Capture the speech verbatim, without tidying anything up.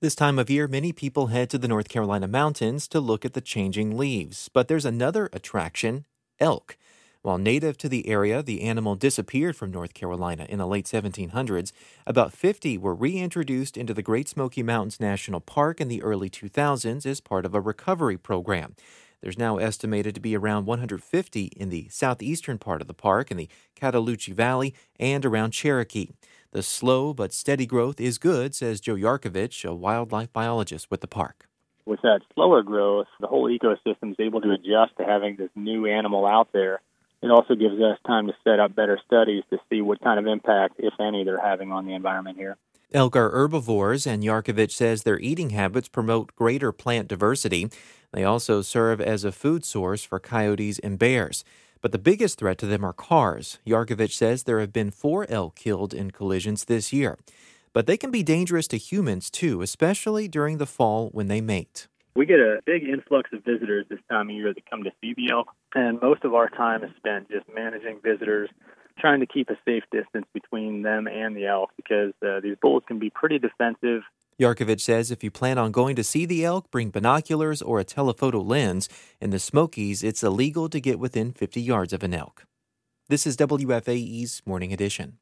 This time of year, many people head to the North Carolina mountains to look at the changing leaves. But there's another attraction, elk. While native to the area, the animal disappeared from North Carolina in the late seventeen hundreds. About fifty were reintroduced into the Great Smoky Mountains National Park in the early two thousands as part of a recovery program. There's now estimated to be around one hundred fifty in the southeastern part of the park, in the Cataloochee Valley, and around Cherokee. The slow but steady growth is good, says Joe Yarkovich, a wildlife biologist with the park. With that slower growth, the whole ecosystem is able to adjust to having this new animal out there. It also gives us time to set up better studies to see what kind of impact, if any, they're having on the environment here. Elk are herbivores, and Yarkovich says their eating habits promote greater plant diversity. They also serve as a food source for coyotes and bears. But the biggest threat to them are cars. Yarkovich says there have been four elk killed in collisions this year. But they can be dangerous to humans, too, especially during the fall when they mate. We get a big influx of visitors this time of year that come to see the elk, and most of our time is spent just managing visitors, trying to keep a safe distance between them and the elk because uh, these bulls can be pretty defensive. Yarkovich says if you plan on going to see the elk, bring binoculars or a telephoto lens. In the Smokies, it's illegal to get within fifty yards of an elk. This is W F A E's Morning Edition.